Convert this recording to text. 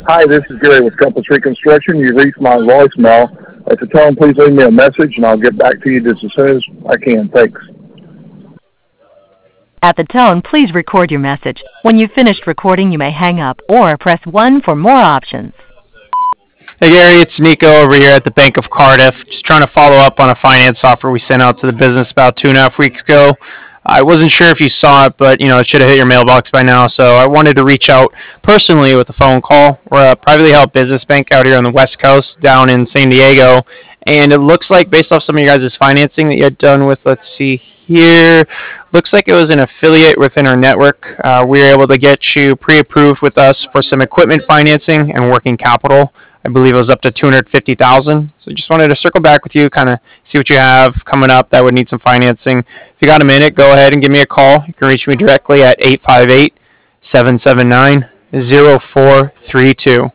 Hi, this is Gary with Compass Reconstruction. You reached my voicemail. At the tone, please leave me a message, and I'll get back to you just as soon as I can. Thanks. At the tone, please record your message. When you've finished recording, you may hang up or press 1 for more options. Hey Gary, it's Nico over here at the Bank of Cardiff. Just trying to follow up on a finance offer we sent out to the business about 2.5 weeks ago. I wasn't sure if you saw it, but it should have hit your mailbox by now. So I wanted to reach out personally with a phone call. We're a privately held business bank out here on the West Coast, down in San Diego, and it looks like based off some of your guys' financing that you had done with, let's see here, looks like it was an affiliate within our network. We were able to get you pre-approved with us for some equipment financing and working capital. I believe it was up to $250,000. So just wanted to circle back with you, kind of see what you have coming up that would need some financing. If you got a minute, go ahead and give me a call. You can reach me directly at 858-779-0432.